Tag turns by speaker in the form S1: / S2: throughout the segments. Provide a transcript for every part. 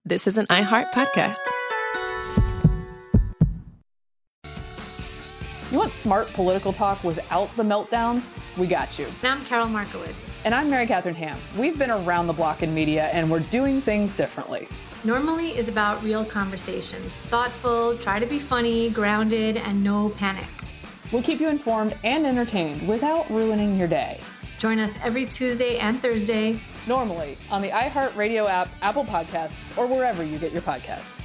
S1: this is an iHeart podcast.
S2: You want smart political talk without the meltdowns? We got you.
S3: And I'm Carol Markowitz.
S2: And I'm Mary Catherine Ham. We've been around the block in media, and we're doing things differently.
S3: Normally is about real conversations. Thoughtful, try to be funny, grounded, and no panic.
S2: We'll keep you informed and entertained without ruining your day.
S3: Join us every Tuesday and Thursday.
S2: Normally on the iHeartRadio app, Apple Podcasts, or wherever you get your podcasts.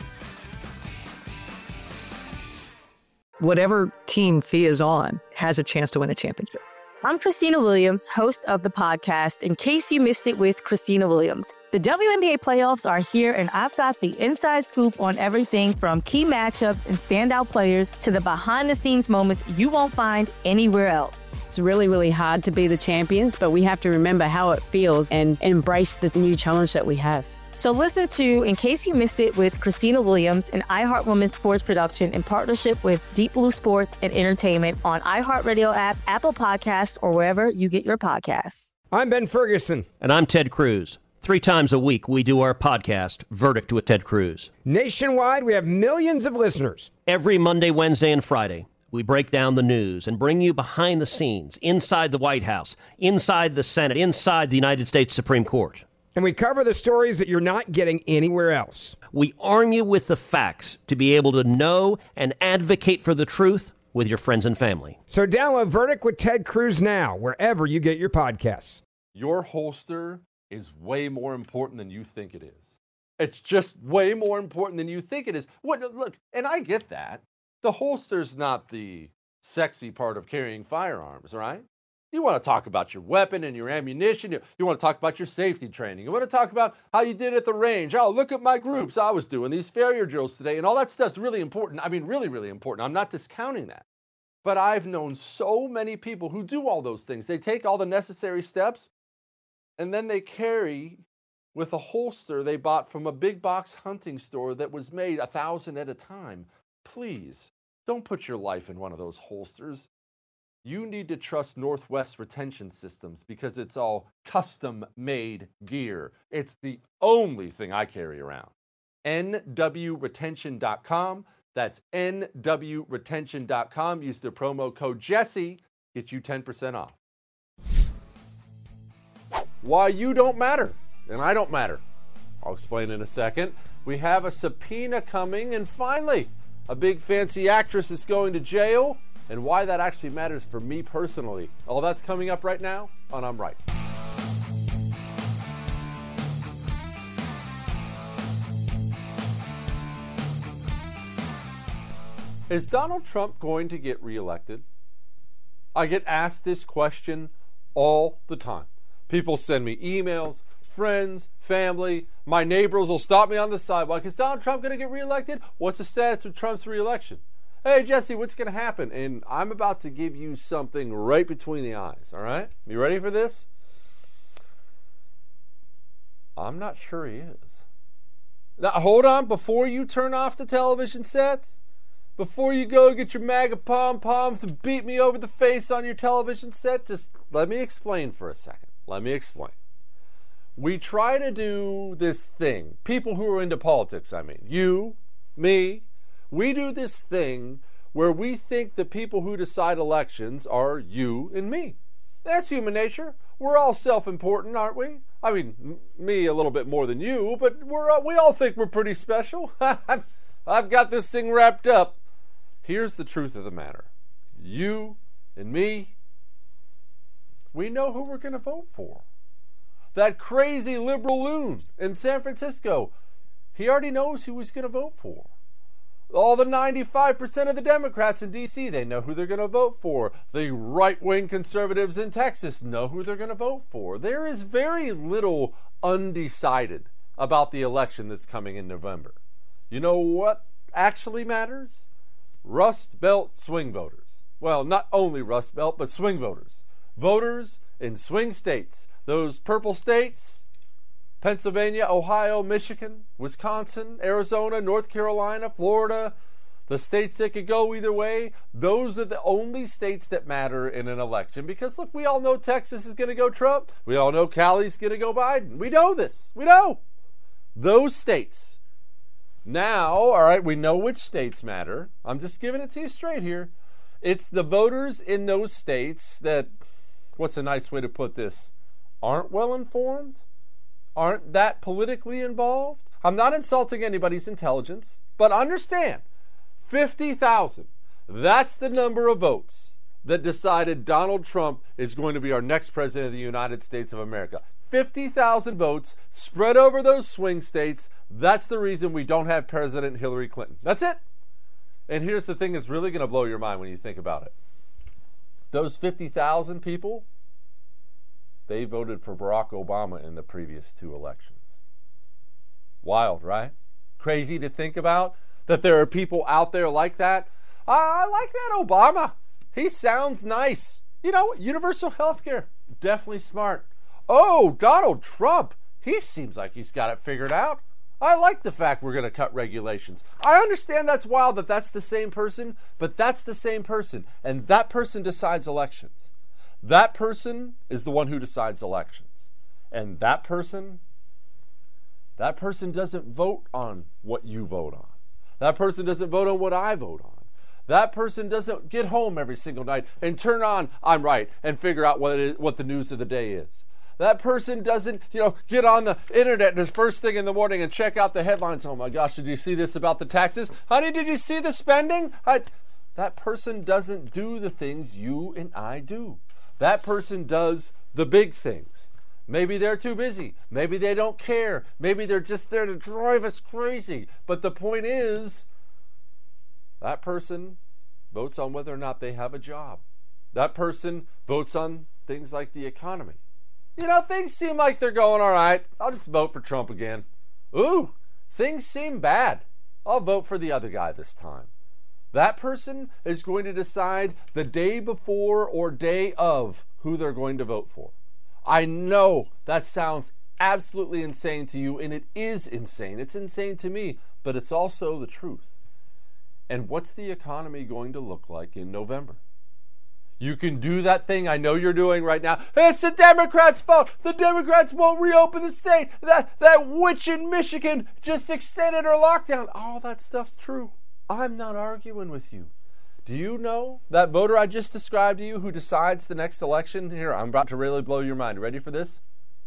S4: Whatever team Fia is on has a chance to win a championship.
S5: I'm Christina Williams, host of the podcast, In Case You Missed It with Christina Williams. The WNBA playoffs are here, and I've got the inside scoop on everything from key matchups and standout players to the behind-the-scenes moments you won't find anywhere else.
S6: It's really, really hard to be the champions, but we have to remember how it feels and embrace the new challenge that we have.
S5: So listen to In Case You Missed It with Christina Williams, an iHeart Women's Sports production in partnership with Deep Blue Sports and Entertainment on iHeartRadio app, Apple Podcasts, or wherever you get your podcasts.
S7: I'm Ben Ferguson.
S8: And I'm Ted Cruz. 3 times a week, we do our podcast, Verdict with Ted Cruz.
S7: Nationwide, we have millions of listeners.
S8: Every Monday, Wednesday, and Friday, we break down the news and bring you behind the scenes, inside the White House, inside the Senate, inside the United States Supreme Court.
S7: And we cover the stories that you're not getting anywhere else.
S8: We arm you with the facts to be able to know and advocate for the truth with your friends and family.
S7: So download Verdict with Ted Cruz now, wherever you get your podcasts.
S9: Your holster is way more important than you think it is. It's just way more important than you think it is. Look, and I get that. The holster's not the sexy part of carrying firearms, right? You want to talk about your weapon and your ammunition. You want to talk about your safety training. You want to talk about how you did at the range. Oh, look at my groups. I was doing these failure drills today. And all that stuff's really important. I mean, really, really important. I'm not discounting that. But I've known so many people who do all those things. They take all the necessary steps, and then they carry with a holster they bought from a big box hunting store that was made 1,000 at a time. Please, don't put your life in one of those holsters. You need to trust Northwest Retention Systems because it's all custom-made gear. It's the only thing I carry around. nwretention.com. That's nwretention.com. Use the promo code Jesse. Get you 10% off. Why you don't matter, and I don't matter. I'll explain in a second. We have a subpoena coming, and finally, a big fancy actress is going to jail. And why that actually matters for me personally. All that's coming up right now on I'm Right. Is Donald Trump going to get reelected? I get asked this question all the time. People send me emails, friends, family, my neighbors will stop me on the sidewalk. Is Donald Trump going to get reelected? What's the status of Trump's reelection? Hey, Jesse, what's going to happen? And I'm about to give you something right between the eyes, all right? You ready for this? I'm not sure he is. Now, hold on. Before you turn off the television sets, before you go get your MAGA pom-poms and beat me over the face on your television set, just let me explain for a second. Let me explain. We try to do this thing. People who are into politics, I mean. You, me. We do this thing where we think the people who decide elections are you and me. That's human nature. We're all self-important, aren't we? I mean, me a little bit more than you, but we all think we're pretty special. I've got this thing wrapped up. Here's the truth of the matter. You and me, we know who we're going to vote for. That crazy liberal loon in San Francisco, he already knows who he's going to vote for. All the 95% of the Democrats in D.C., they know who they're going to vote for. The right-wing conservatives in Texas know who they're going to vote for. There is very little undecided about the election that's coming in November. You know what actually matters? Rust Belt swing voters. Well, not only Rust Belt, but swing voters. Voters in swing states. Those purple states, Pennsylvania, Ohio, Michigan, Wisconsin, Arizona, North Carolina, Florida, the states that could go either way, those are the only states that matter in an election. Because, look, we all know Texas is going to go Trump. We all know Cali's going to go Biden. We know this. We know. Those states. Now, all right, we know which states matter. I'm just giving it to you straight here. It's the voters in those states that, what's a nice way to put this, aren't well informed, aren't that politically involved. I'm not insulting anybody's intelligence, but understand, 50,000, that's the number of votes that decided Donald Trump is going to be our next president of the United States of America. 50,000 votes spread over those swing states. That's the reason we don't have President Hillary Clinton. That's it. And here's the thing that's really going to blow your mind when you think about it. Those 50,000 people, they voted for Barack Obama in the previous 2 elections. Wild, right? Crazy to think about that there are people out there like that. I like that Obama. He sounds nice. You know, universal health care, definitely smart. Oh, Donald Trump, he seems like he's got it figured out. I like the fact we're going to cut regulations. I understand that's wild that that's the same person, but that's the same person. And that person decides elections. That person is the one who decides elections. And that person doesn't vote on what you vote on. That person doesn't vote on what I vote on. That person doesn't get home every single night and turn on I'm Right and figure out what the news of the day is. That person doesn't, get on the internet and first thing in the morning and check out the headlines. Oh my gosh, did you see this about the taxes? Honey, did you see the spending? That person doesn't do the things you and I do. That person does the big things. Maybe they're too busy. Maybe they don't care. Maybe they're just there to drive us crazy. But the point is, that person votes on whether or not they have a job. That person votes on things like the economy. Things seem like they're going all right. I'll just vote for Trump again. Ooh, things seem bad. I'll vote for the other guy this time. That person is going to decide the day before or day of who they're going to vote for. I know that sounds absolutely insane to you, and it is insane. It's insane to me, but it's also the truth. And what's the economy going to look like in November? You can do that thing I know you're doing right now. It's the Democrats' fault. The Democrats won't reopen the state. That witch in Michigan just extended her lockdown. All that stuff's true. I'm not arguing with you. Do you know that voter I just described to you who decides the next election? Here, I'm about to really blow your mind. Ready for this?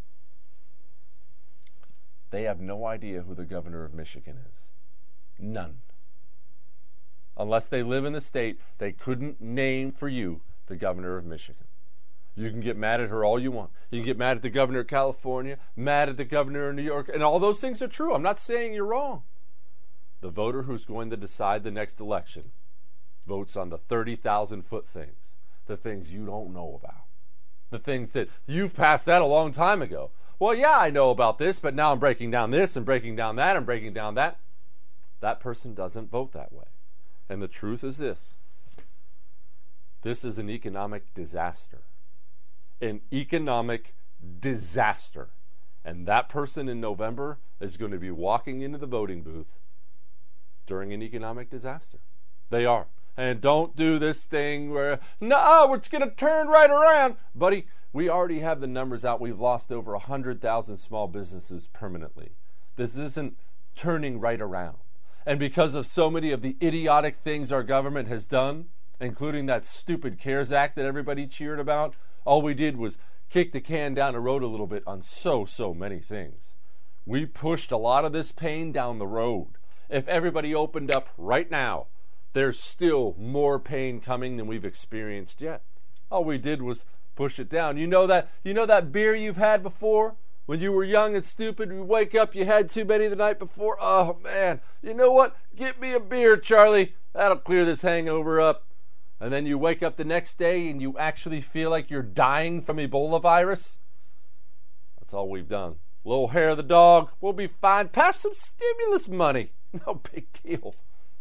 S9: They have no idea who the governor of Michigan is. None. Unless they live in the state, they couldn't name for you the governor of Michigan. You can get mad at her all you want. You can get mad at the governor of California, mad at the governor of New York, and all those things are true. I'm not saying you're wrong. The voter who's going to decide the next election votes on the 30,000-foot things, the things you don't know about, the things that you've passed that a long time ago. Well, yeah, I know about this, but now I'm breaking down this and breaking down that and breaking down that. That person doesn't vote that way. And the truth is this. This is an economic disaster. An economic disaster. And that person in November is going to be walking into the voting booth during an economic disaster. They are. And don't do this thing where, no, it's going to turn right around. Buddy, we already have the numbers out. We've lost over 100,000 small businesses permanently. This isn't turning right around. And because of so many of the idiotic things our government has done, including that stupid CARES Act that everybody cheered about, all we did was kick the can down the road a little bit on so many things. We pushed a lot of this pain down the road. If everybody opened up right now, there's still more pain coming than we've experienced yet. All we did was push it down. You know that beer you've had before? When you were young and stupid, you wake up, you had too many the night before. Oh, man. You know what? Get me a beer, Charlie. That'll clear this hangover up. And then you wake up the next day and you actually feel like you're dying from Ebola virus. That's all we've done. Little hair of the dog. We'll be fine. Pass some stimulus money. No big deal.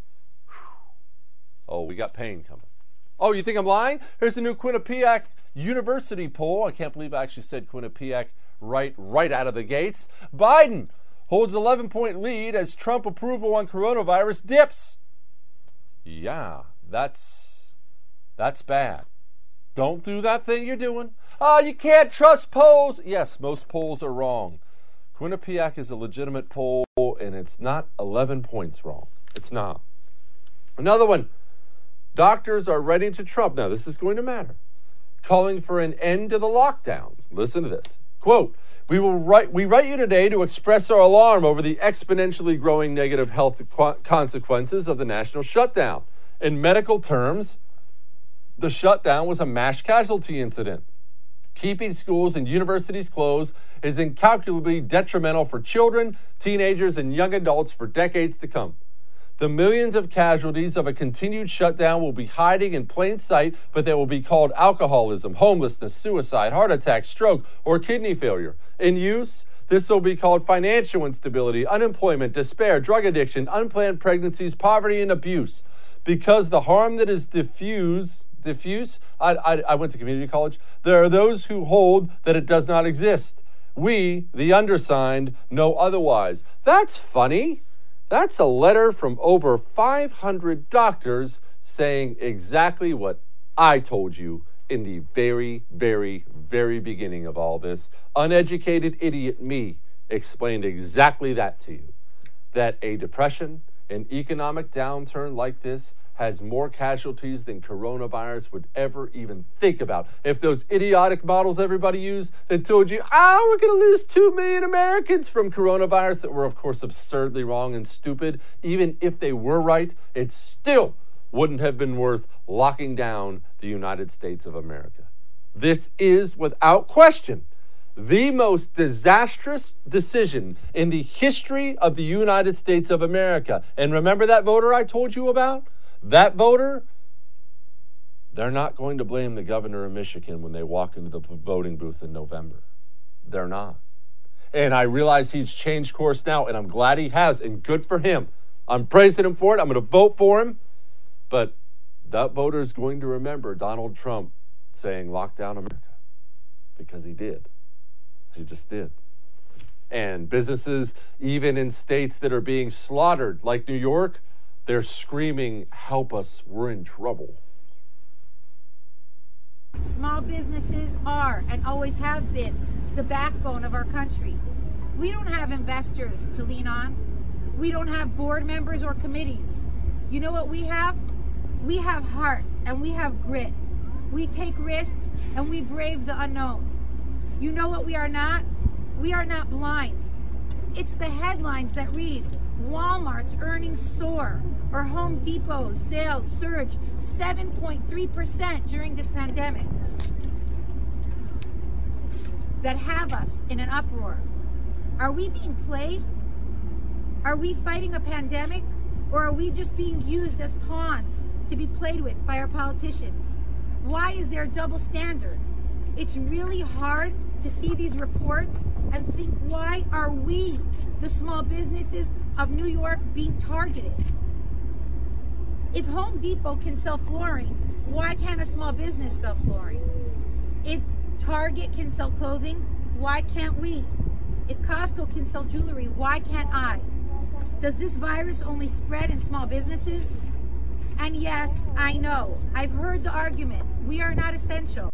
S9: Oh, we got pain coming. Oh, you think I'm lying? Here's the new Quinnipiac University poll. I can't believe I actually said Quinnipiac right out of the gates. Biden holds 11-point lead as Trump approval on coronavirus dips. Yeah, that's bad. Don't do that thing you're doing. You can't trust polls. Yes, most polls are wrong. Quinnipiac is a legitimate poll, and it's not 11 points wrong. It's not. Another one. Doctors are writing to Trump. Now, this is going to matter. Calling for an end to the lockdowns. Listen to this. Quote, we write you today to express our alarm over the exponentially growing negative health consequences of the national shutdown. In medical terms, the shutdown was a mass casualty incident. Keeping schools and universities closed is incalculably detrimental for children, teenagers, and young adults for decades to come. The millions of casualties of a continued shutdown will be hiding in plain sight, but they will be called alcoholism, homelessness, suicide, heart attack, stroke, or kidney failure. In use, this will be called financial instability, unemployment, despair, drug addiction, unplanned pregnancies, poverty, and abuse. Because the harm that is diffuse, I went to community college, there are those who hold that it does not exist. We, the undersigned, know otherwise. That's funny. That's a letter from over 500 doctors saying exactly what I told you in the very, very, very beginning of all this. Uneducated idiot me explained exactly that to you. That a depression, an economic downturn like this has more casualties than coronavirus would ever even think about. If those idiotic models everybody used that told you, we're going to lose 2 million Americans from coronavirus, that were, of course, absurdly wrong and stupid, even if they were right, it still wouldn't have been worth locking down the United States of America. This is, without question, the most disastrous decision in the history of the United States of America. And remember that voter I told you about? That voter, they're not going to blame the governor of Michigan when they walk into the voting booth in November. They're not. And I realize he's changed course now, and I'm glad he has, and good for him. I'm praising him for it. I'm going to vote for him. But that voter is going to remember Donald Trump saying, lock down America, because he did. He just did. And businesses, even in states that are being slaughtered, like New York, they're screaming, help us, we're in trouble.
S1: Small businesses are and always have been the backbone of our country. We don't have investors to lean on. We don't have board members or committees. You know what we have? We have heart and we have grit. We take risks and we brave the unknown. You know what we are not? We are not blind. It's the headlines that read, Walmart's earnings soar, or Home Depot's sales surge 7.3% during this pandemic, that have us in an uproar. Are we being played? Are we fighting a pandemic? Or are we just being used as pawns to be played with by our politicians? Why is there a double standard? It's really hard to see these reports and think, why are we, the small businesses of New York, being targeted? If Home Depot can sell flooring, why can't a small business sell flooring? If Target can sell clothing, why can't we? If Costco can sell jewelry, why can't I? Does this virus only spread in small businesses? And yes, I know, I've heard the argument, we are not essential.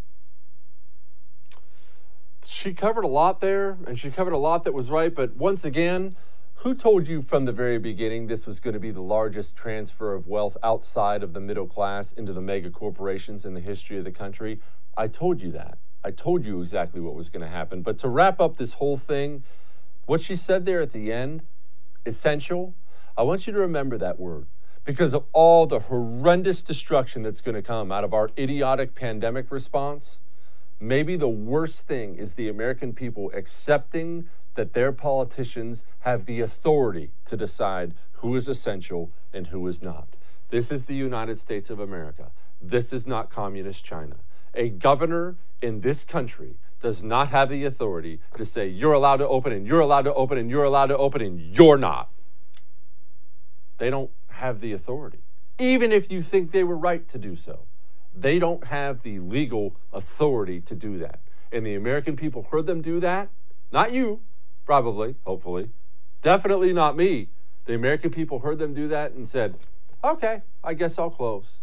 S9: She covered a lot there, and she covered a lot that was right, but once again, who told you from the very beginning this was going to be the largest transfer of wealth outside of the middle class into the mega corporations in the history of the country? I told you that. I told you exactly what was going to happen. But to wrap up this whole thing, what she said there at the end, essential, I want you to remember that word, because of all the horrendous destruction that's going to come out of our idiotic pandemic response. Maybe the worst thing is the American people accepting that their politicians have the authority to decide who is essential and who is not. This is the United States of America. This is not communist China. A governor in this country does not have the authority to say, you're allowed to open and you're allowed to open and you're allowed to open and you're not. They don't have the authority, even if you think they were right to do so. They don't have the legal authority to do that. And the American people heard them do that. Not you, probably, hopefully. Definitely not me. The American people heard them do that and said, okay, I guess I'll close.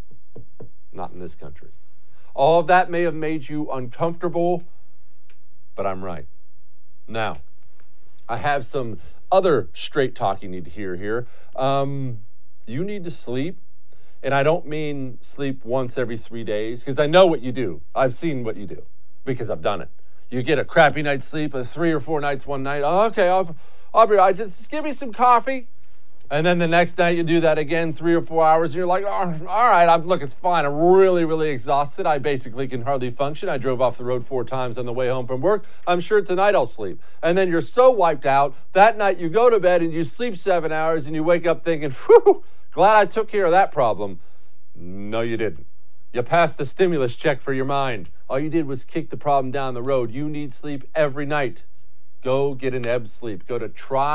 S9: Not in this country. All of that may have made you uncomfortable. but I'm right. Now, I have some other straight talk you need to hear here. You need to sleep, and I don't mean sleep once every 3 days, because I know what you do. I've seen what you do, because I've done it. You get a crappy night's sleep, 3 or 4 nights one night. Oh, okay, I'll be right. Just give me some coffee. And then the next night you do that again, 3 or 4 hours, and you're like, oh, all right, look, it's fine. I'm really, really exhausted. I basically can hardly function. I drove off the road 4 times on the way home from work. I'm sure tonight I'll sleep. And then you're so wiped out, that night you go to bed and you sleep 7 hours and you wake up thinking, whew, glad I took care of that problem. No, you didn't. You passed the stimulus check for your mind. All you did was kick the problem down the road. You need sleep every night. Go get an Ebb sleep. Go to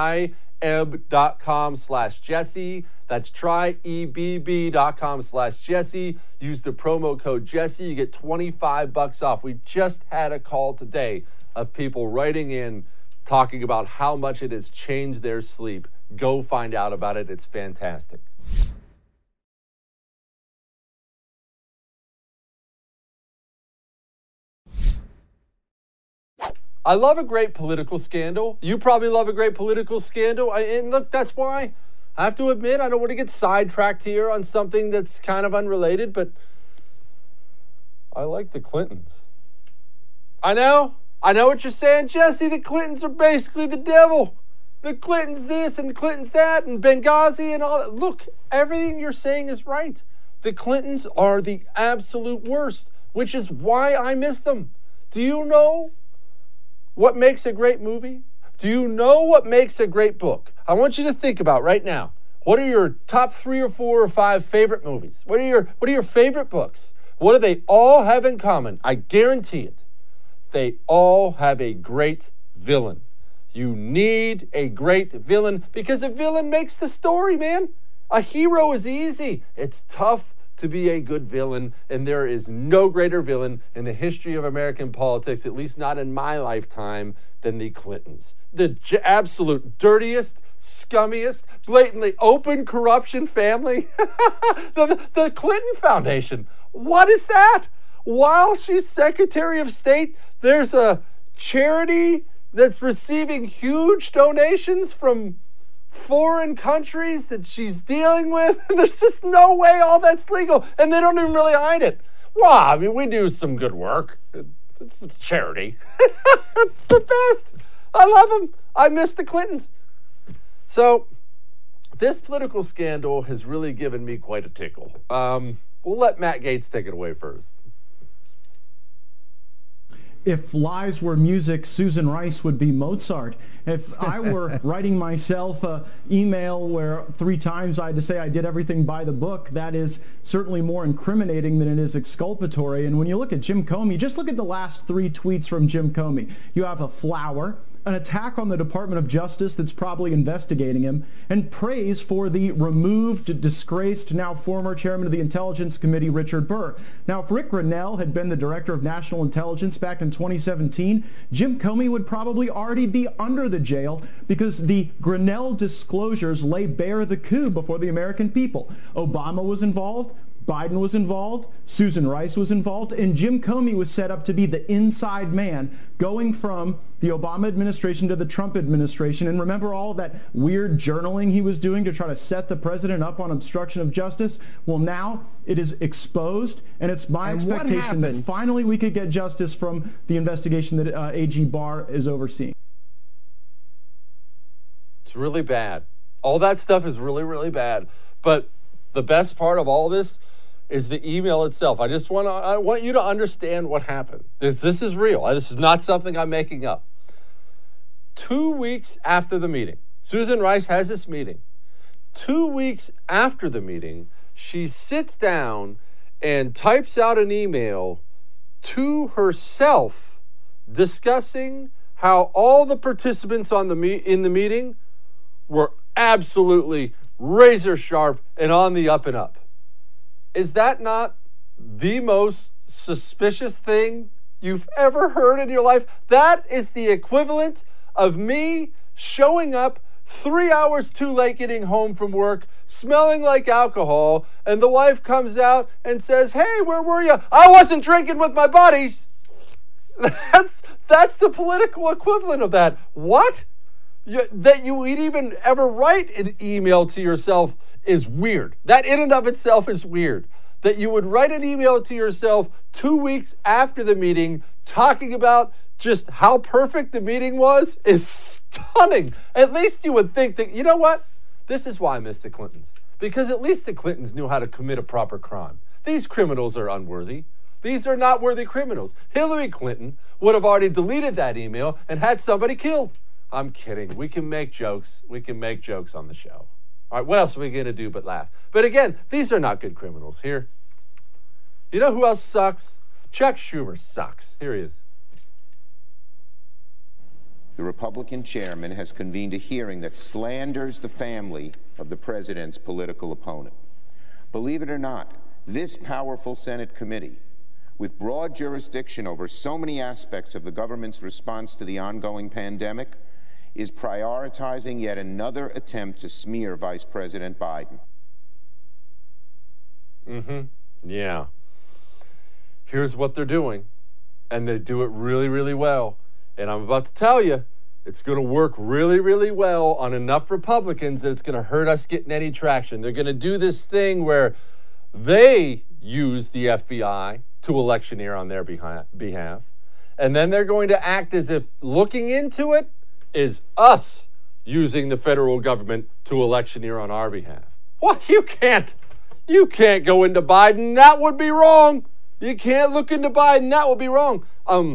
S9: tryebb.com/Jesse. That's tryebb.com/Jesse. Use the promo code Jesse. You get $25 off. We just had a call today of people writing in talking about how much it has changed their sleep. Go find out about it. It's fantastic. I love a great political scandal. You probably love a great political scandal. And look, that's why I have to admit, I don't want to get sidetracked here on something that's kind of unrelated, but I like the Clintons. I know what you're saying, Jesse. The Clintons are basically the devil. The Clintons this and the Clintons that and Benghazi and all that. Look, everything you're saying is right. The Clintons are the absolute worst, which is why I miss them. Do you know what makes a great movie? Do you know what makes a great book? I want you to think about right now. What are your top 3 or 4 or 5 favorite movies? What are your favorite books? What do they all have in common? I guarantee it. They all have a great villain. You need a great villain because a villain makes the story, man. A hero is easy. It's tough to be a good villain, and there is no greater villain in the history of American politics, at least not in my lifetime, than the Clintons. The absolute dirtiest, scummiest, blatantly open corruption family. the Clinton Foundation. What is that? While she's Secretary of State, there's a charity that's receiving huge donations from foreign countries that she's dealing with. There's just no way all that's legal, and they don't even really hide it. Well, I mean, we do some good work. It's a charity. It's the best. I love them. I miss the Clintons. So this political scandal has really given me quite a tickle. We'll let Matt Gaetz take it away first.
S10: If lies were music, Susan Rice would be Mozart. If I were writing myself an email where 3 times I had to say I did everything by the book, that is certainly more incriminating than it is exculpatory. And when you look at Jim Comey, just look at the last 3 tweets from Jim Comey. You have a flower, an attack on the Department of Justice that's probably investigating him, and praise for the removed, disgraced, now former chairman of the Intelligence Committee, Richard Burr. Now, if Rick Grenell had been the director of national intelligence back in 2017, Jim Comey would probably already be under the jail because the Grenell disclosures lay bare the coup before the American people. Obama was involved. Biden was involved, Susan Rice was involved, and Jim Comey was set up to be the inside man going from the Obama administration to the Trump administration. And remember all that weird journaling he was doing to try to set the president up on obstruction of justice? Well, now it is exposed, and it's my expectation that finally we could get justice from the investigation that AG Barr is overseeing.
S9: It's really bad. All that stuff is really, really bad. But the best part of all this is the email itself. I want you to understand what happened. This is real. This is not something I'm making up. 2 weeks after the meeting, Susan Rice has this meeting. 2 weeks after the meeting, she sits down and types out an email to herself discussing how all the participants in the meeting were absolutely razor sharp and on the up and up. Is that not the most suspicious thing you've ever heard in your life? That is the equivalent of me showing up 3 hours too late getting home from work, smelling like alcohol, and the wife comes out and says, "Hey, where were you?" "I wasn't drinking with my buddies." That's the political equivalent of that. What? That you would even ever write an email to yourself is weird. That in and of itself is weird. That you would write an email to yourself 2 weeks after the meeting talking about just how perfect the meeting was is stunning. At least you would think that, you know what? This is why I miss the Clintons. Because at least the Clintons knew how to commit a proper crime. These criminals are unworthy. These are not worthy criminals. Hillary Clinton would have already deleted that email and had somebody killed. I'm kidding. We can make jokes. We can make jokes on the show. All right, what else are we going to do but laugh? But again, these are not good criminals here. You know who else sucks? Chuck Schumer sucks. Here he is.
S11: The Republican chairman has convened a hearing that slanders the family of the president's political opponent. Believe it or not, this powerful Senate committee, with broad jurisdiction over so many aspects of the government's response to the ongoing pandemic, is prioritizing yet another attempt to smear Vice President Biden.
S9: Yeah. Here's what they're doing, and they do it really, really well. And I'm about to tell you, it's going to work really, really well on enough Republicans that it's going to hurt us getting any traction. They're going to do this thing where they use the FBI to electioneer on their behalf, and then they're going to act as if looking into it is us using the federal government to electioneer on our behalf. Well, you can't go into Biden. That would be wrong. You can't look into Biden. That would be wrong.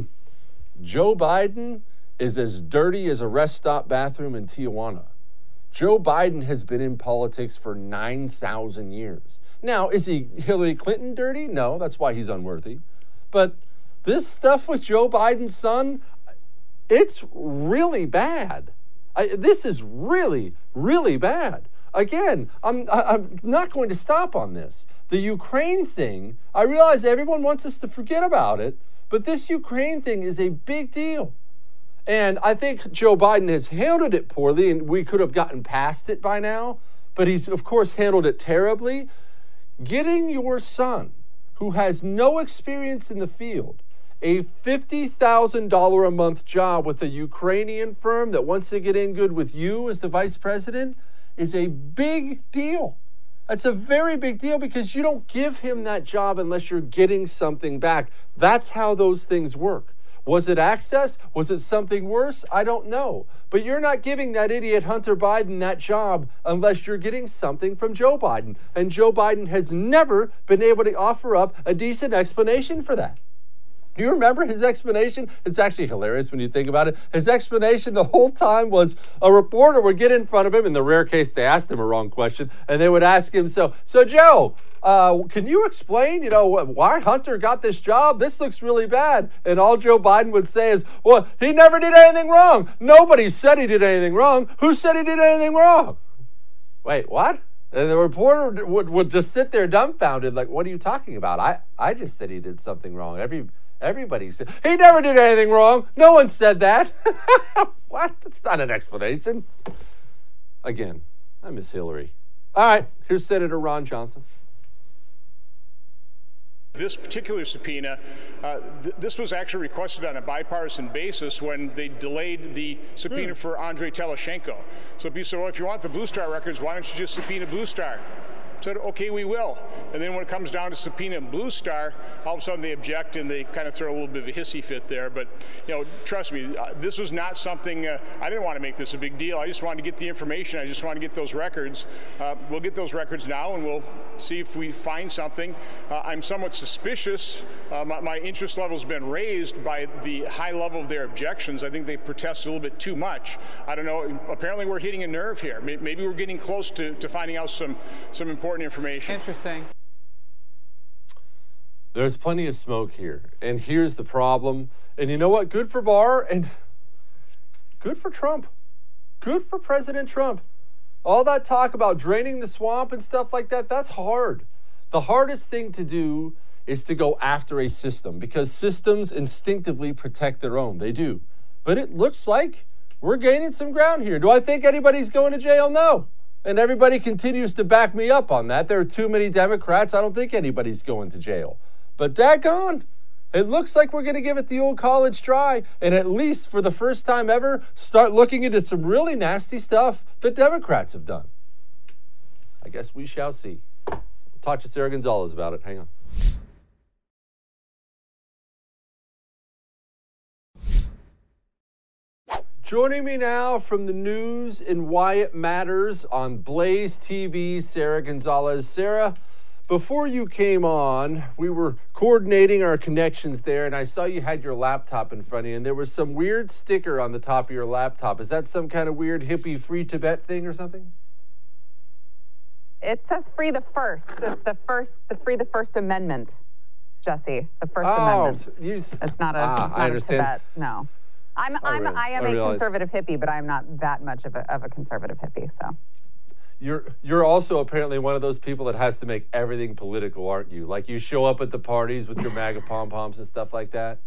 S9: Joe Biden is as dirty as a rest stop bathroom in Tijuana. Joe Biden has been in politics for 9,000 years. Now, is he Hillary Clinton dirty? No, that's why he's unworthy. But this stuff with Joe Biden's son, it's really bad. This is really, really bad. Again, I'm not going to stop on this. The Ukraine thing, I realize everyone wants us to forget about it, but this Ukraine thing is a big deal. And I think Joe Biden has handled it poorly, and we could have gotten past it by now, but he's, of course, handled it terribly. Getting your son, who has no experience in the field, a $50,000 a month job with a Ukrainian firm that wants to get in good with you as the vice president is a big deal. That's a very big deal because you don't give him that job unless you're getting something back. That's how those things work. Was it access? Was it something worse? I don't know. But you're not giving that idiot Hunter Biden that job unless you're getting something from Joe Biden. And Joe Biden has never been able to offer up a decent explanation for that. Do you remember his explanation? It's actually hilarious when you think about it. His explanation the whole time was a reporter would get in front of him. In the rare case, they asked him a wrong question, and they would ask him, so Joe, can you explain, why Hunter got this job? This looks really bad. And all Joe Biden would say is, well, he never did anything wrong. Nobody said he did anything wrong. Who said he did anything wrong? Wait, what? And the reporter would just sit there dumbfounded, like, what are you talking about? I just said he did something wrong. Everybody said, he never did anything wrong. No one said that. What? That's not an explanation. Again, I miss Hillary. All right, here's Senator Ron Johnson.
S12: This particular subpoena, this was actually requested on a bipartisan basis when they delayed the subpoena for Andrei Teleshenko. So people said, well, if you want the Blue Star records, why don't you just subpoena Blue Star? Said, okay, we will. And then when it comes down to subpoena Blue Star, all of a sudden they object and they kind of throw a little bit of a hissy fit there. But, trust me, this was not something, I didn't want to make this a big deal. I just wanted to get the information. I just wanted to get those records. We'll get those records now and we'll see if we find something. I'm somewhat suspicious. My interest level has been raised by the high level of their objections. I think they protest a little bit too much. I don't know. Apparently we're hitting a nerve here. Maybe we're getting close to finding out some important information.
S2: Interesting.
S9: There's plenty of smoke here. And here's the problem. And you know what? Good for Barr and good for Trump. Good for President Trump. All that talk about draining the swamp and stuff like that, that's hard. The hardest thing to do is to go after a system because systems instinctively protect their own. They do. But it looks like we're gaining some ground here. Do I think anybody's going to jail? No. And everybody continues to back me up on that. There are too many Democrats. I don't think anybody's going to jail. But daggone, It looks like we're going to give it the old college try, and at least for the first time ever, start looking into some really nasty stuff that Democrats have done. I guess we shall see. I'll talk to Sarah Gonzalez about it. Hang on. Joining me now from the news and why it matters on Blaze TV, Sarah Gonzalez. Sarah, before you came on, we were coordinating our connections there, and I saw you had your laptop in front of you, and there was some weird sticker on the top of your laptop. Is that some kind of weird hippie Free Tibet thing or something?
S13: It says Free the First. It's the Free the First Amendment, Jesse. The First Amendment. It's not
S9: I understand.
S13: Tibet, no. I am a conservative hippie, but I'm not that much of a conservative hippie. So
S9: you're also apparently one of those people that has to make everything political, aren't you? Like you show up at the parties with your MAGA pom-poms and stuff like that.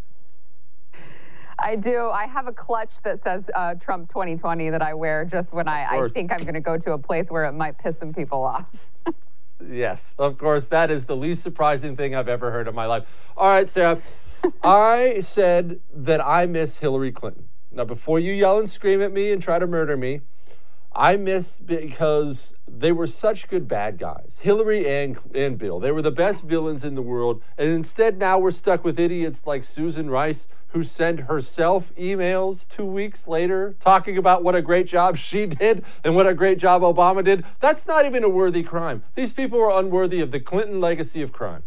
S13: I do. I have a clutch that says Trump 2020 that I wear just when I think I'm going to go to a place where it might piss some people off.
S9: Yes, of course. That is the least surprising thing I've ever heard in my life. All right, Sarah. I said that I miss Hillary Clinton. Now, before you yell and scream at me and try to murder me, I miss because they were such good bad guys. Hillary and Bill. They were the best villains in the world. And instead, now we're stuck with idiots like Susan Rice, who sent herself emails 2 weeks later talking about what a great job she did and what a great job Obama did. That's not even a worthy crime. These people are unworthy of the Clinton legacy of crime.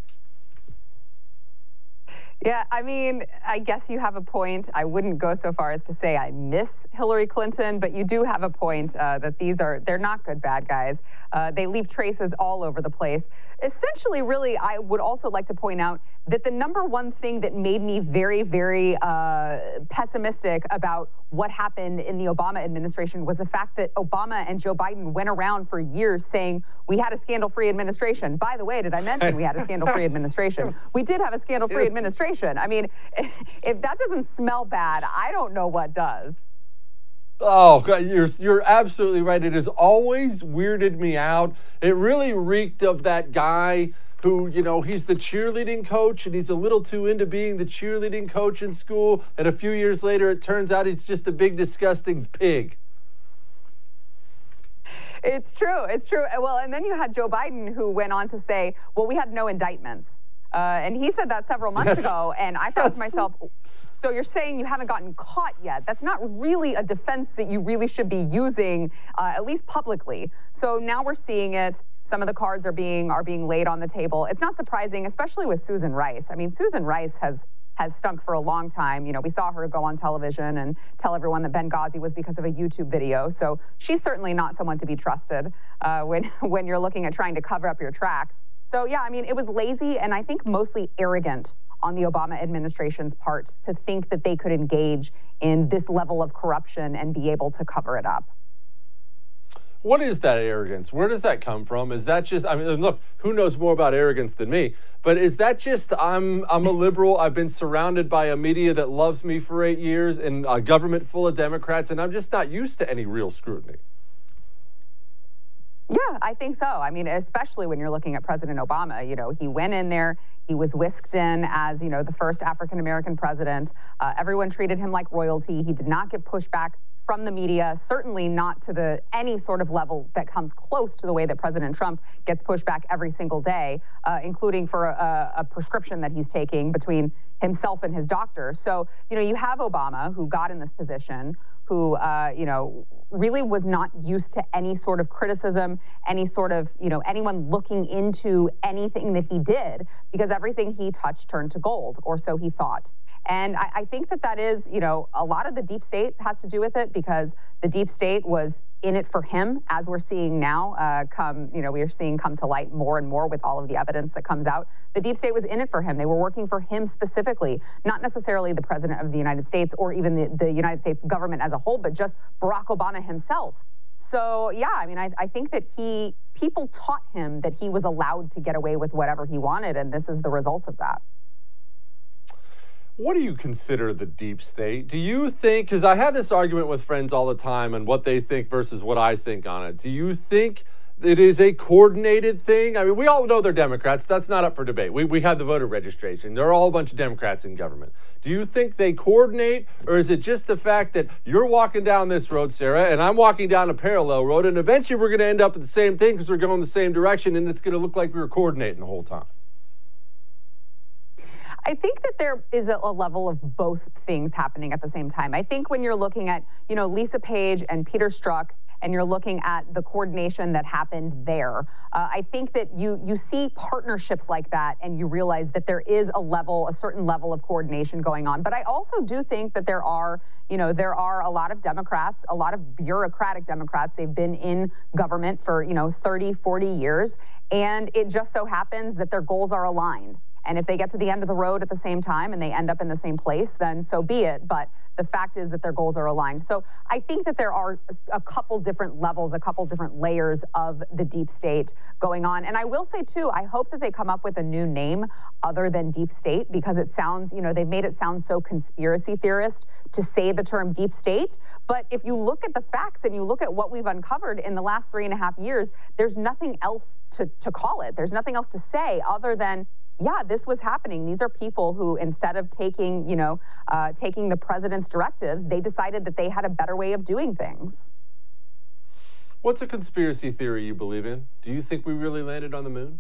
S13: Yeah, I mean, I guess you have a point. I wouldn't go so far as to say I miss Hillary Clinton, but you do have a point that they're not good bad guys. They leave traces all over the place. Essentially, really, I would also like to point out that the number one thing that made me very, very pessimistic about what happened in the Obama administration was the fact that Obama and Joe Biden went around for years saying, we had a scandal-free administration. By the way, did I mention we had a scandal-free administration? We did have a scandal-free administration. I mean, if that doesn't smell bad, I don't know what does.
S9: Oh, God, you're absolutely right. It has always weirded me out. It really reeked of that guy who, he's the cheerleading coach and he's a little too into being the cheerleading coach in school. And a few years later, it turns out he's just a big, disgusting pig.
S13: It's true. It's true. Well, and then you had Joe Biden who went on to say, well, we had no indictments. And he said that several months ago. And I thought to myself, so you're saying you haven't gotten caught yet. That's not really a defense that you really should be using, at least publicly. So now we're seeing it. Some of the cards are being laid on the table. It's not surprising, especially with Susan Rice. I mean, Susan Rice has stunk for a long time. We saw her go on television and tell everyone that Benghazi was because of a YouTube video. So she's certainly not someone to be trusted when you're looking at trying to cover up your tracks. So yeah, I mean, it was lazy and I think mostly arrogant on the Obama administration's part to think that they could engage in this level of corruption and be able to cover it up.
S9: What is that arrogance? Where does that come from? Is that just, I mean, look, who knows more about arrogance than me? But is that just, I'm a liberal, I've been surrounded by a media that loves me for 8 years and a government full of Democrats, and I'm just not used to any real scrutiny?
S13: Yeah, I think so. I mean, especially when you're looking at President Obama, he went in there, he was whisked in as, the first African-American president. Everyone treated him like royalty. He did not get pushback from the media, certainly not to any sort of level that comes close to the way that President Trump gets pushback every single day, including for a prescription that he's taking between himself and his doctor. So, you have Obama, who got in this position, who, really was not used to any sort of criticism, any sort of, anyone looking into anything that he did, because everything he touched turned to gold, or so he thought. And I think that is, a lot of the deep state has to do with it, because the deep state was in it for him, as we're seeing now we are seeing come to light more and more with all of the evidence that comes out. The deep state was in it for him. They were working for him specifically, not necessarily the president of the United States or even the United States government as a whole, but just Barack Obama himself. So, yeah, I mean, I think that people taught him that he was allowed to get away with whatever he wanted, and this is the result of that.
S9: What do you consider the deep state? Do you think, because I have this argument with friends all the time and what they think versus what I think on it. Do you think it is a coordinated thing? I mean, we all know they're Democrats. That's not up for debate. We have the voter registration. There are all a bunch of Democrats in government. Do you think they coordinate, or is it just the fact that you're walking down this road, Sarah, and I'm walking down a parallel road, and eventually we're going to end up at the same thing because we're going the same direction, and it's going to look like we were coordinating the whole time?
S13: I think that there is a level of both things happening at the same time. I think when you're looking at, Lisa Page and Peter Strzok, and you're looking at the coordination that happened there, I think that you see partnerships like that and you realize that there is a certain level of coordination going on. But I also do think that there are a lot of Democrats, a lot of bureaucratic Democrats. They've been in government for, 30, 40 years. And it just so happens that their goals are aligned. And if they get to the end of the road at the same time and they end up in the same place, then so be it. But the fact is that their goals are aligned. So I think that there are a couple different levels, a couple different layers of the deep state going on. And I will say, too, I hope that they come up with a new name other than deep state, because it sounds, they've made it sound so conspiracy theorist to say the term deep state. But if you look at the facts and you look at what we've uncovered in the last 3.5 years, there's nothing else to call it. There's nothing else to say other than, yeah, this was happening. These are people who, instead of taking the president's directives, they decided that they had a better way of doing things.
S9: What's a conspiracy theory you believe in? Do you think we really landed on the moon?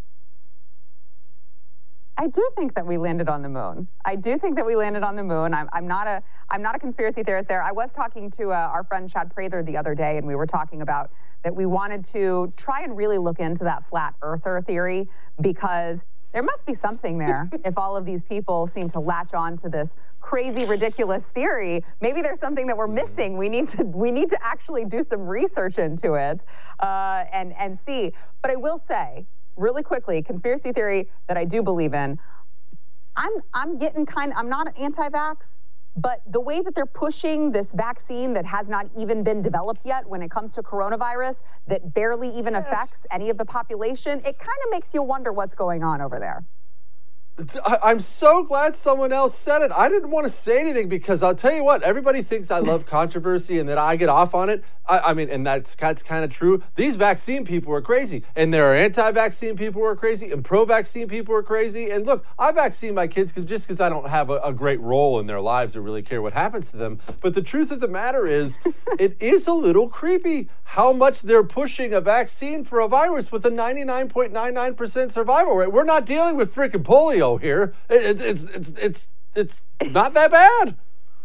S13: I do think that we landed on the moon. I'm not a conspiracy theorist there. I was talking to our friend Chad Prather the other day, and we were talking about that we wanted to try and really look into that flat earther theory, because there must be something there. If all of these people seem to latch on to this crazy, ridiculous theory, maybe there's something that we're missing. We need to actually do some research into it and see. But I will say, really quickly, conspiracy theory that I do believe in. I'm not an anti-vax, but the way that they're pushing this vaccine that has not even been developed yet when it comes to coronavirus, that barely even affects any of the population, it kind of makes you wonder what's going on over there.
S9: I'm so glad someone else said it. I didn't want to say anything because I'll tell you what, everybody thinks I love controversy and that I get off on it. I mean, and that's kind of true. These vaccine people are crazy, and there are anti-vaccine people who are crazy, and pro-vaccine people are crazy. And look, I vaccine my kids because I don't have a great role in their lives or really care what happens to them. But the truth of the matter is, it is a little creepy how much they're pushing a vaccine for a virus with a 99.99% survival rate. We're not dealing with freaking polio here. It's not that bad.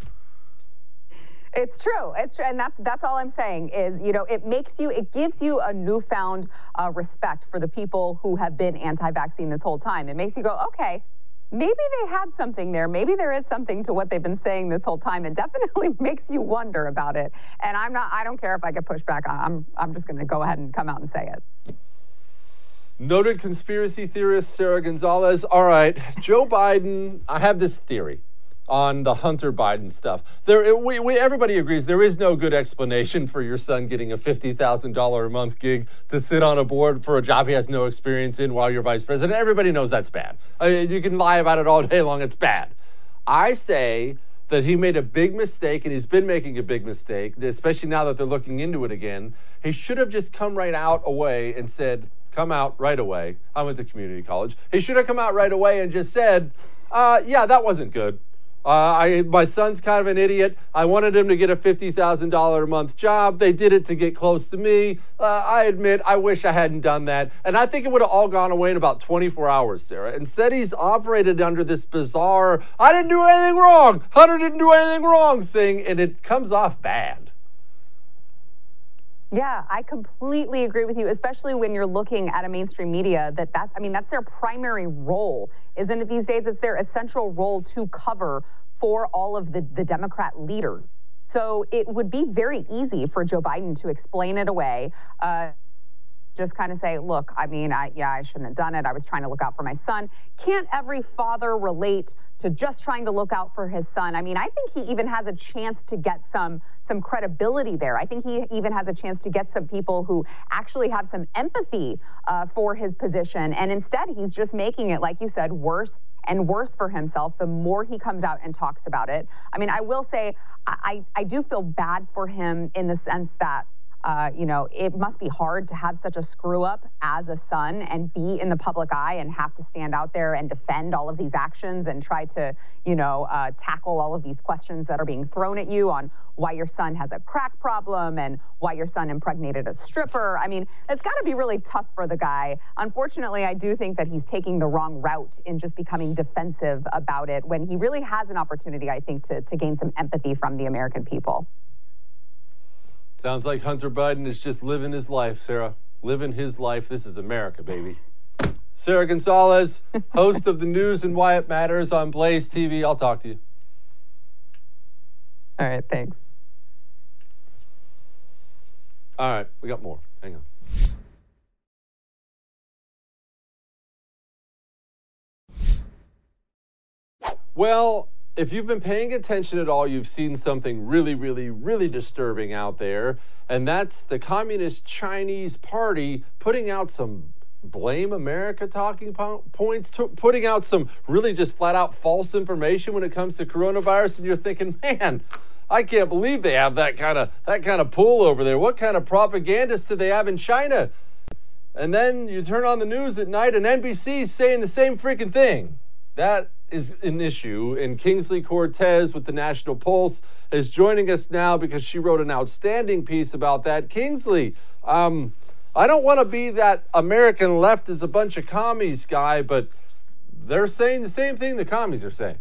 S13: It's true. And that's all I'm saying is, it gives you a newfound respect for the people who have been anti-vaccine this whole time. It makes you go, okay, maybe they had something there. Maybe there is something to what they've been saying this whole time. It definitely makes you wonder about it. And I don't care if I get pushed back. I'm just going to go ahead and come out and say it.
S9: Noted conspiracy theorist Sarah Gonzalez. All right, Joe Biden, I have this theory on the Hunter Biden stuff. Everybody agrees there is no good explanation for your son getting a $50,000 a month gig to sit on a board for a job he has no experience in while you're vice president. Everybody knows that's bad. I mean, you can lie about it all day long. It's bad. I say that he made a big mistake, and he's been making a big mistake, especially now that they're looking into it again. He should have just come right out away and said, come out right away. I went to community college. He should have come out right away and just said, yeah, that wasn't good. My son's kind of an idiot. I wanted him to get a $50,000 a month job. They did it to get close to me. I admit, I wish I hadn't done that. And I think it would have all gone away in about 24 hours, Sarah. Instead, he's operated under this bizarre, I didn't do anything wrong, Hunter didn't do anything wrong thing, and it comes off bad.
S13: Yeah, I completely agree with you, especially when you're looking at a mainstream media that's their primary role, isn't it these days? It's their essential role to cover for all of the Democrat leaders. So it would be very easy for Joe Biden to explain it away, just kind of say, look, I shouldn't have done it. I was trying to look out for my son. Can't every father relate to just trying to look out for his son? I mean, I think he even has a chance to get some credibility there. I think he even has a chance to get some people who actually have some empathy for his position. And instead, he's just making it, like you said, worse and worse for himself the more he comes out and talks about it. I mean, I will say, I do feel bad for him in the sense that it must be hard to have such a screw up as a son and be in the public eye and have to stand out there and defend all of these actions and try to, tackle all of these questions that are being thrown at you on why your son has a crack problem and why your son impregnated a stripper. I mean, it's got to be really tough for the guy. Unfortunately, I do think that he's taking the wrong route in just becoming defensive about it when he really has an opportunity, I think, to gain some empathy from the American people.
S9: Sounds like Hunter Biden is just living his life, Sarah. Living his life. This is America, baby. Sarah Gonzalez, host of the news and Why It Matters on Blaze TV. I'll talk to you.
S13: All right, thanks.
S9: All right, we got more. Hang on. Well, if you've been paying attention at all, you've seen something really, really, really disturbing out there, and that's the Communist Chinese Party putting out some blame America talking points, putting out some really just flat out false information when it comes to coronavirus, and you're thinking, man, I can't believe they have that kind of pull over there. What kind of propagandists do they have in China? And then you turn on the news at night and NBC's saying the same freaking thing. That is an issue, and Kingsley Cortez with the National Pulse is joining us now because she wrote an outstanding piece about that. Kingsley, I don't want to be that American left is a bunch of commies guy, but they're saying the same thing the commies are saying.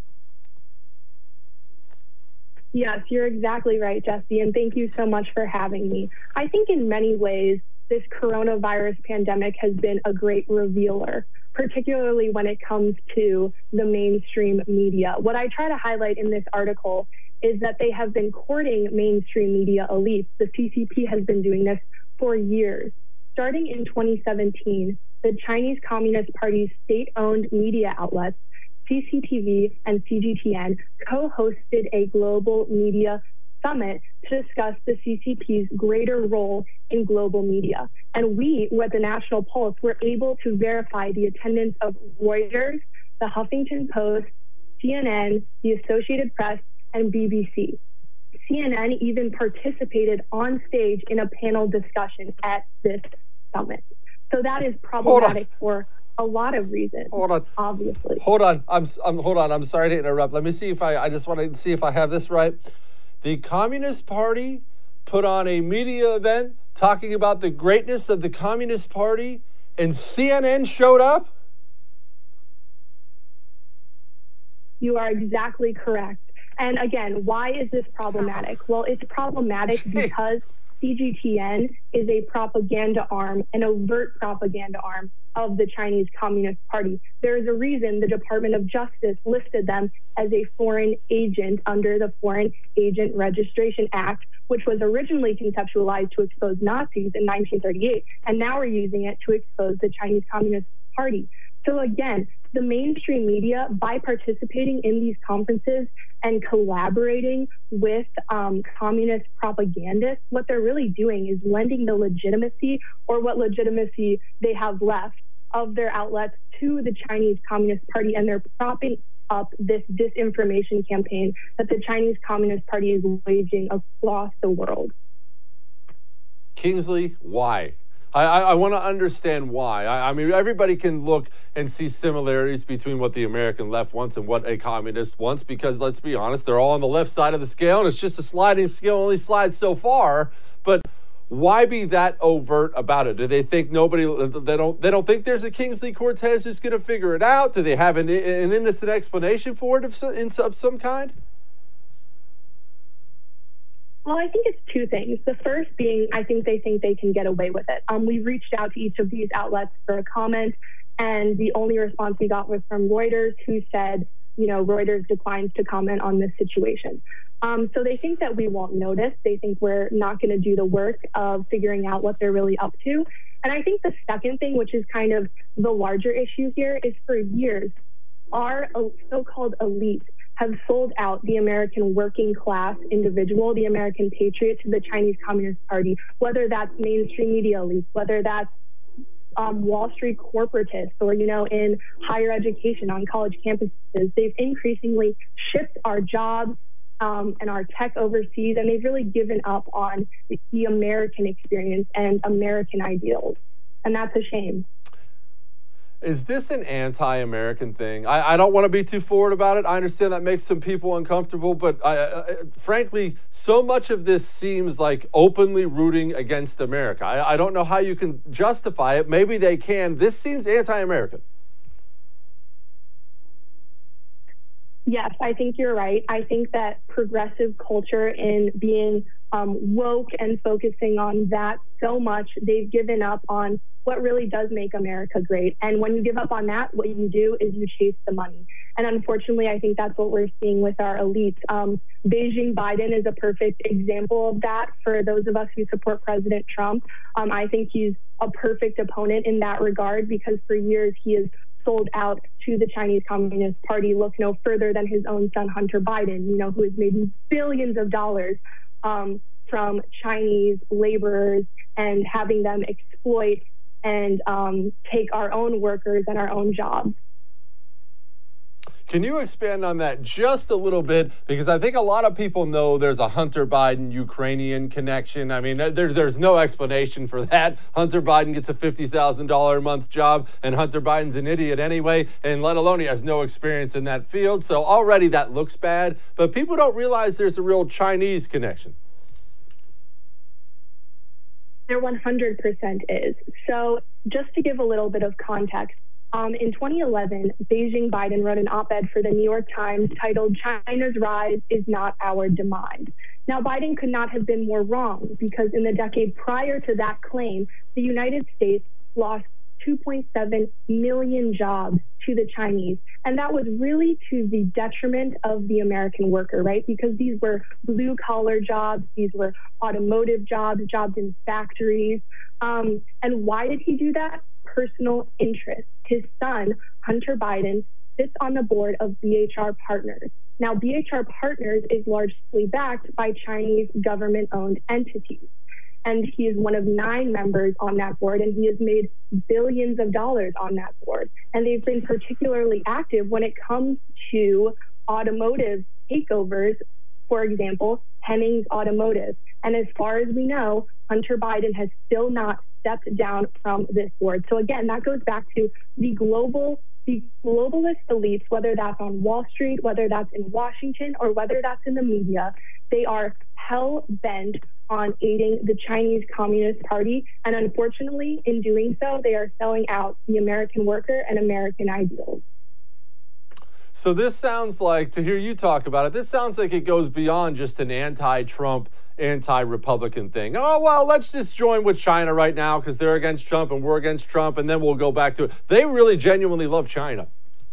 S14: Yes, you're exactly right, Jesse, and thank you so much for having me. I think in many ways, this coronavirus pandemic has been a great revealer, particularly when it comes to the mainstream media. What I try to highlight in this article is that they have been courting mainstream media elites. The CCP has been doing this for years. Starting in 2017, the Chinese Communist Party's state-owned media outlets, CCTV and CGTN, co-hosted a global media summit to discuss the CCP's greater role in global media. And we, with the National Pulse, were able to verify the attendance of Reuters, the Huffington Post, CNN, the Associated Press, and BBC. CNN even participated on stage in a panel discussion at this summit. So that is problematic for a lot of reasons.
S9: Hold on.
S14: Obviously.
S9: Hold on. I'm sorry to interrupt. Let me see if I just want to see if I have this right. The Communist Party put on a media event talking about the greatness of the Communist Party, and CNN showed up?
S14: You are exactly correct. And again, why is this problematic? Well, it's problematic because CGTN is a propaganda arm, an overt propaganda arm of the Chinese Communist Party. There is a reason the Department of Justice listed them as a foreign agent under the Foreign Agent Registration Act, which was originally conceptualized to expose Nazis in 1938, and now we're using it to expose the Chinese Communist Party. So again, the mainstream media, by participating in these conferences and collaborating with communist propagandists, what they're really doing is lending the legitimacy, or what legitimacy they have left, of their outlets to the Chinese Communist Party, and they're propping up this disinformation campaign that the Chinese Communist Party is waging across the world.
S9: Kingsley, why? I want to understand why. I mean, everybody can look and see similarities between what the American left wants and what a communist wants, because let's be honest, they're all on the left side of the scale, and it's just a sliding scale, only slides so far. But why be that overt about it? Do they think they don't think there's a Kingsley Cortez who's going to figure it out? Do they have an innocent explanation for it of some kind?
S14: Well, I think it's two things. The first being, I think they can get away with it. We've reached out to each of these outlets for a comment, and the only response we got was from Reuters, who said, Reuters declines to comment on this situation. So they think that we won't notice. They think we're not going to do the work of figuring out what they're really up to. And I think the second thing, which is kind of the larger issue here, is for years, our so-called elite have sold out the American working class individual, the American patriot, to the Chinese Communist Party, whether that's mainstream media elites, whether that's Wall Street corporatists, or, in higher education on college campuses. They've increasingly shipped our jobs, and our tech overseas, and they've really given up on the American experience and American ideals. And that's a shame.
S9: Is this an anti-American thing? I don't want to be too forward about it. I understand that makes some people uncomfortable, but frankly, so much of this seems like openly rooting against America. I don't know how you can justify it. Maybe they can. This seems anti-American.
S14: Yes, I think you're right. I think that progressive culture in being woke and focusing on that so much, they've given up on what really does make America great. And when you give up on that, what you do is you chase the money. And unfortunately, I think that's what we're seeing with our elites. Beijing Biden is a perfect example of that for those of us who support President Trump. I think he's a perfect opponent in that regard because for years he has sold out to the Chinese Communist Party. Look no further than his own son, Hunter Biden, who has made billions of dollars from Chinese laborers and having them exploit and take our own workers and our own jobs.
S9: Can you expand on that just a little bit? Because I think a lot of people know there's a Hunter Biden-Ukrainian connection. I mean, there's no explanation for that. Hunter Biden gets a $50,000 a month job, and Hunter Biden's an idiot anyway, and let alone he has no experience in that field. So already that looks bad. But people don't realize there's a real Chinese connection.
S14: There 100% is. So just to give a little bit of context, in 2011, Beijing Biden wrote an op-ed for the New York Times titled, "China's Rise is Not Our Demise." Now, Biden could not have been more wrong because in the decade prior to that claim, the United States lost 2.7 million jobs to the Chinese. And that was really to the detriment of the American worker, right? Because these were blue-collar jobs, these were automotive jobs, jobs in factories. And why did he do that? Personal interest. His son, Hunter Biden, sits on the board of BHR Partners. Now, BHR Partners is largely backed by Chinese government-owned entities. And he is one of 9 members on that board, and he has made billions of dollars on that board. And they've been particularly active when it comes to automotive takeovers, for example, Hennings Automotive. And as far as we know, Hunter Biden has still not stepped down from this board. So again, that goes back to the globalist elites, whether that's on Wall Street, whether that's in Washington, or whether that's in the media. They are hell-bent on aiding the Chinese Communist Party. And unfortunately, in doing so, they are selling out the American worker and American ideals.
S9: So this sounds like, to hear you talk about it, this sounds like it goes beyond just an anti-Trump, anti-Republican thing. Oh, well, let's just join with China right now because they're against Trump and we're against Trump, and then we'll go back to it. They really genuinely love China.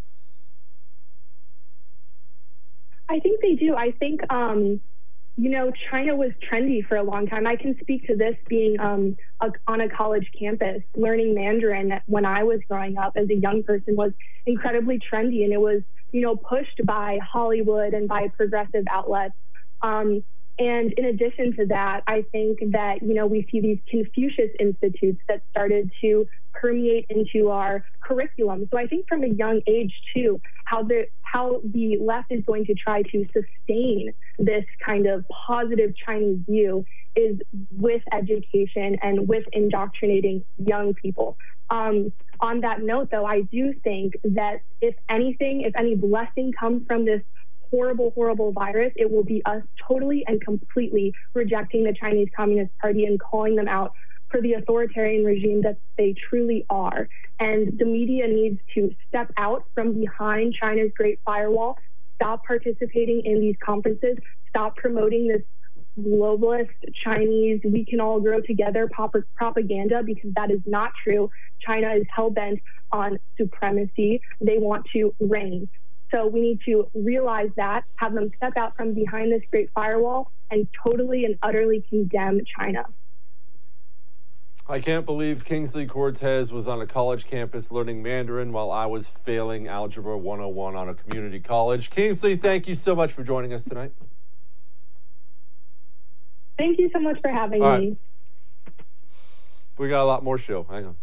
S14: I think they do. I think, China was trendy for a long time. I can speak to this being on a college campus. Learning Mandarin when I was growing up as a young person was incredibly trendy, and it was, pushed by Hollywood and by progressive outlets. And in addition to that, I think that, we see these Confucius institutes that started to permeate into our curriculum. So I think from a young age, too, how the left is going to try to sustain this kind of positive Chinese view is with education and with indoctrinating young people. On that note, though, I do think that if any blessing comes from this horrible, horrible virus, it will be us totally and completely rejecting the Chinese Communist Party and calling them out for the authoritarian regime that they truly are. And the media needs to step out from behind China's Great Firewall, stop participating in these conferences, stop promoting this globalist Chinese we can all grow together propaganda, because that is not true. China is hell-bent on supremacy. They want to reign. So we need to realize that, have them step out from behind this Great Firewall and totally and utterly condemn China.
S9: I can't believe Kingsley Cortez was on a college campus learning Mandarin while I was failing Algebra 101 on a community college. Kingsley, thank you so much for joining us tonight.
S14: Thank you so much for having me.
S9: We got a lot more show. Hang on.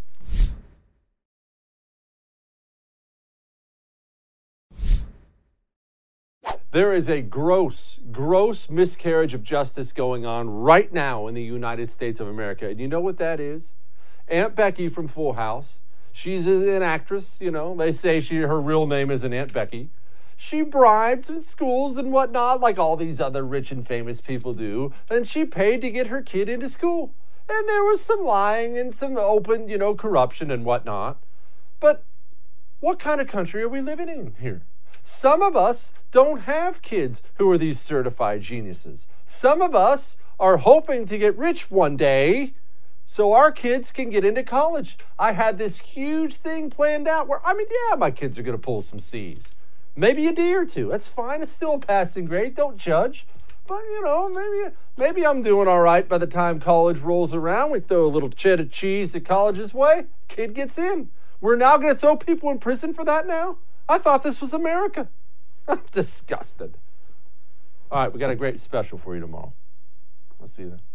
S9: There is a gross miscarriage of justice going on right now in the United States of America. And you know what that is? Aunt Becky from Full House. She's an actress, you know. They say her real name isn't Aunt Becky. She bribed in schools and whatnot, like all these other rich and famous people do. And she paid to get her kid into school. And there was some lying and some open, corruption and whatnot. But what kind of country are we living in here? Some of us don't have kids who are these certified geniuses. Some of us are hoping to get rich one day so our kids can get into college. I had this huge thing planned out where, my kids are going to pull some C's. Maybe a D or two. That's fine. It's still a passing grade. Don't judge. But, maybe I'm doing all right by the time college rolls around. We throw a little cheddar cheese at college's way. Kid gets in. We're now going to throw people in prison for that now? I thought this was America. I'm disgusted. All right, we got a great special for you tomorrow. I'll see you then.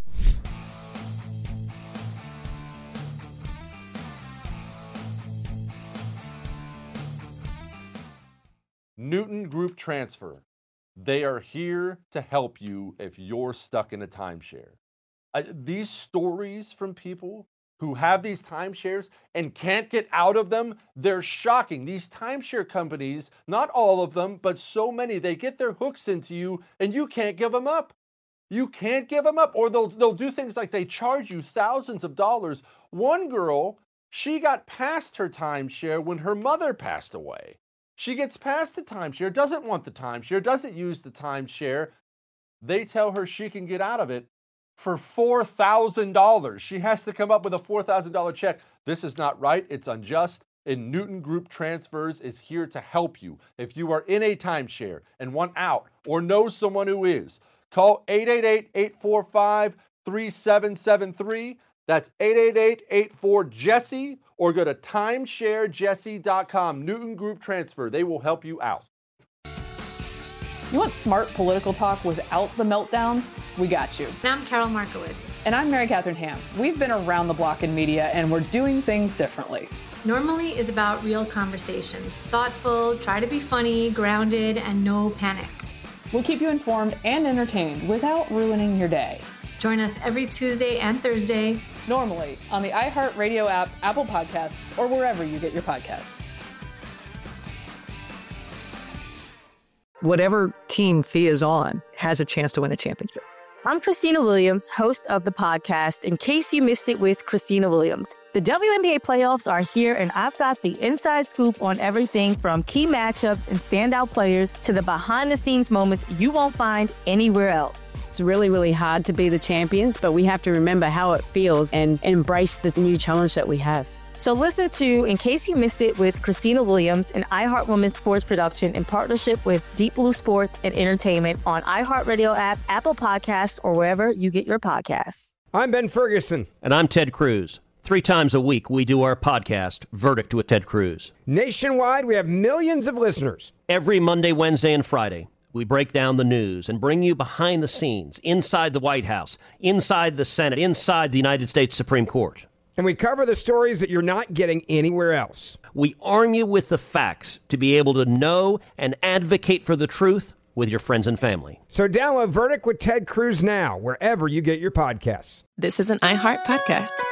S9: Newton Group Transfer. They are here to help you if you're stuck in a timeshare. These stories from people who have these timeshares and can't get out of them, they're shocking. These timeshare companies, not all of them, but so many, they get their hooks into you and you can't give them up. You can't give them up. Or they'll do things like they charge you thousands of dollars. One girl, she got past her timeshare when her mother passed away. She gets past the timeshare, doesn't want the timeshare, doesn't use the timeshare. They tell her she can get out of it for $4,000. She has to come up with a $4,000 check. This is not right. It's unjust. And Newton Group Transfers is here to help you. If you are in a timeshare and want out or know someone who is, call 888-845-3773. That's 888-84-JESSE, or go to timesharejesse.com. Newton Group Transfer. They will help you out.
S2: You want smart political talk without the meltdowns? We got you.
S3: And I'm Carol Markowitz.
S2: And I'm Mary Catherine Ham. We've been around the block in media, and we're doing things differently.
S3: Normally is about real conversations. Thoughtful, try to be funny, grounded, and no panic.
S2: We'll keep you informed and entertained without ruining your day.
S3: Join us every Tuesday and Thursday.
S2: Normally on the iHeartRadio app, Apple Podcasts, or wherever you get your podcasts.
S4: Whatever team Fee is on has a chance to win a championship.
S5: I'm Christina Williams, host of the podcast, In Case You Missed It with Christina Williams. The WNBA playoffs are here, and I've got the inside scoop on everything from key matchups and standout players to the behind-the-scenes moments you won't find anywhere else.
S6: It's really, really hard to be the champions, but we have to remember how it feels and embrace the new challenge that we have.
S5: So listen to In Case You Missed It with Christina Williams, an iHeart Women's sports production in partnership with Deep Blue Sports and Entertainment on iHeartRadio app, Apple Podcasts, or wherever you get your podcasts.
S7: I'm Ben Ferguson.
S8: And I'm Ted Cruz. 3 times a week, we do our podcast, Verdict with Ted Cruz.
S7: Nationwide, we have millions of listeners.
S8: Every Monday, Wednesday, and Friday, we break down the news and bring you behind the scenes, inside the White House, inside the Senate, inside the United States Supreme Court.
S7: And we cover the stories that you're not getting anywhere else.
S8: We arm you with the facts to be able to know and advocate for the truth with your friends and family.
S7: So download Verdict with Ted Cruz now, wherever you get your podcasts.
S15: This is an iHeart podcast.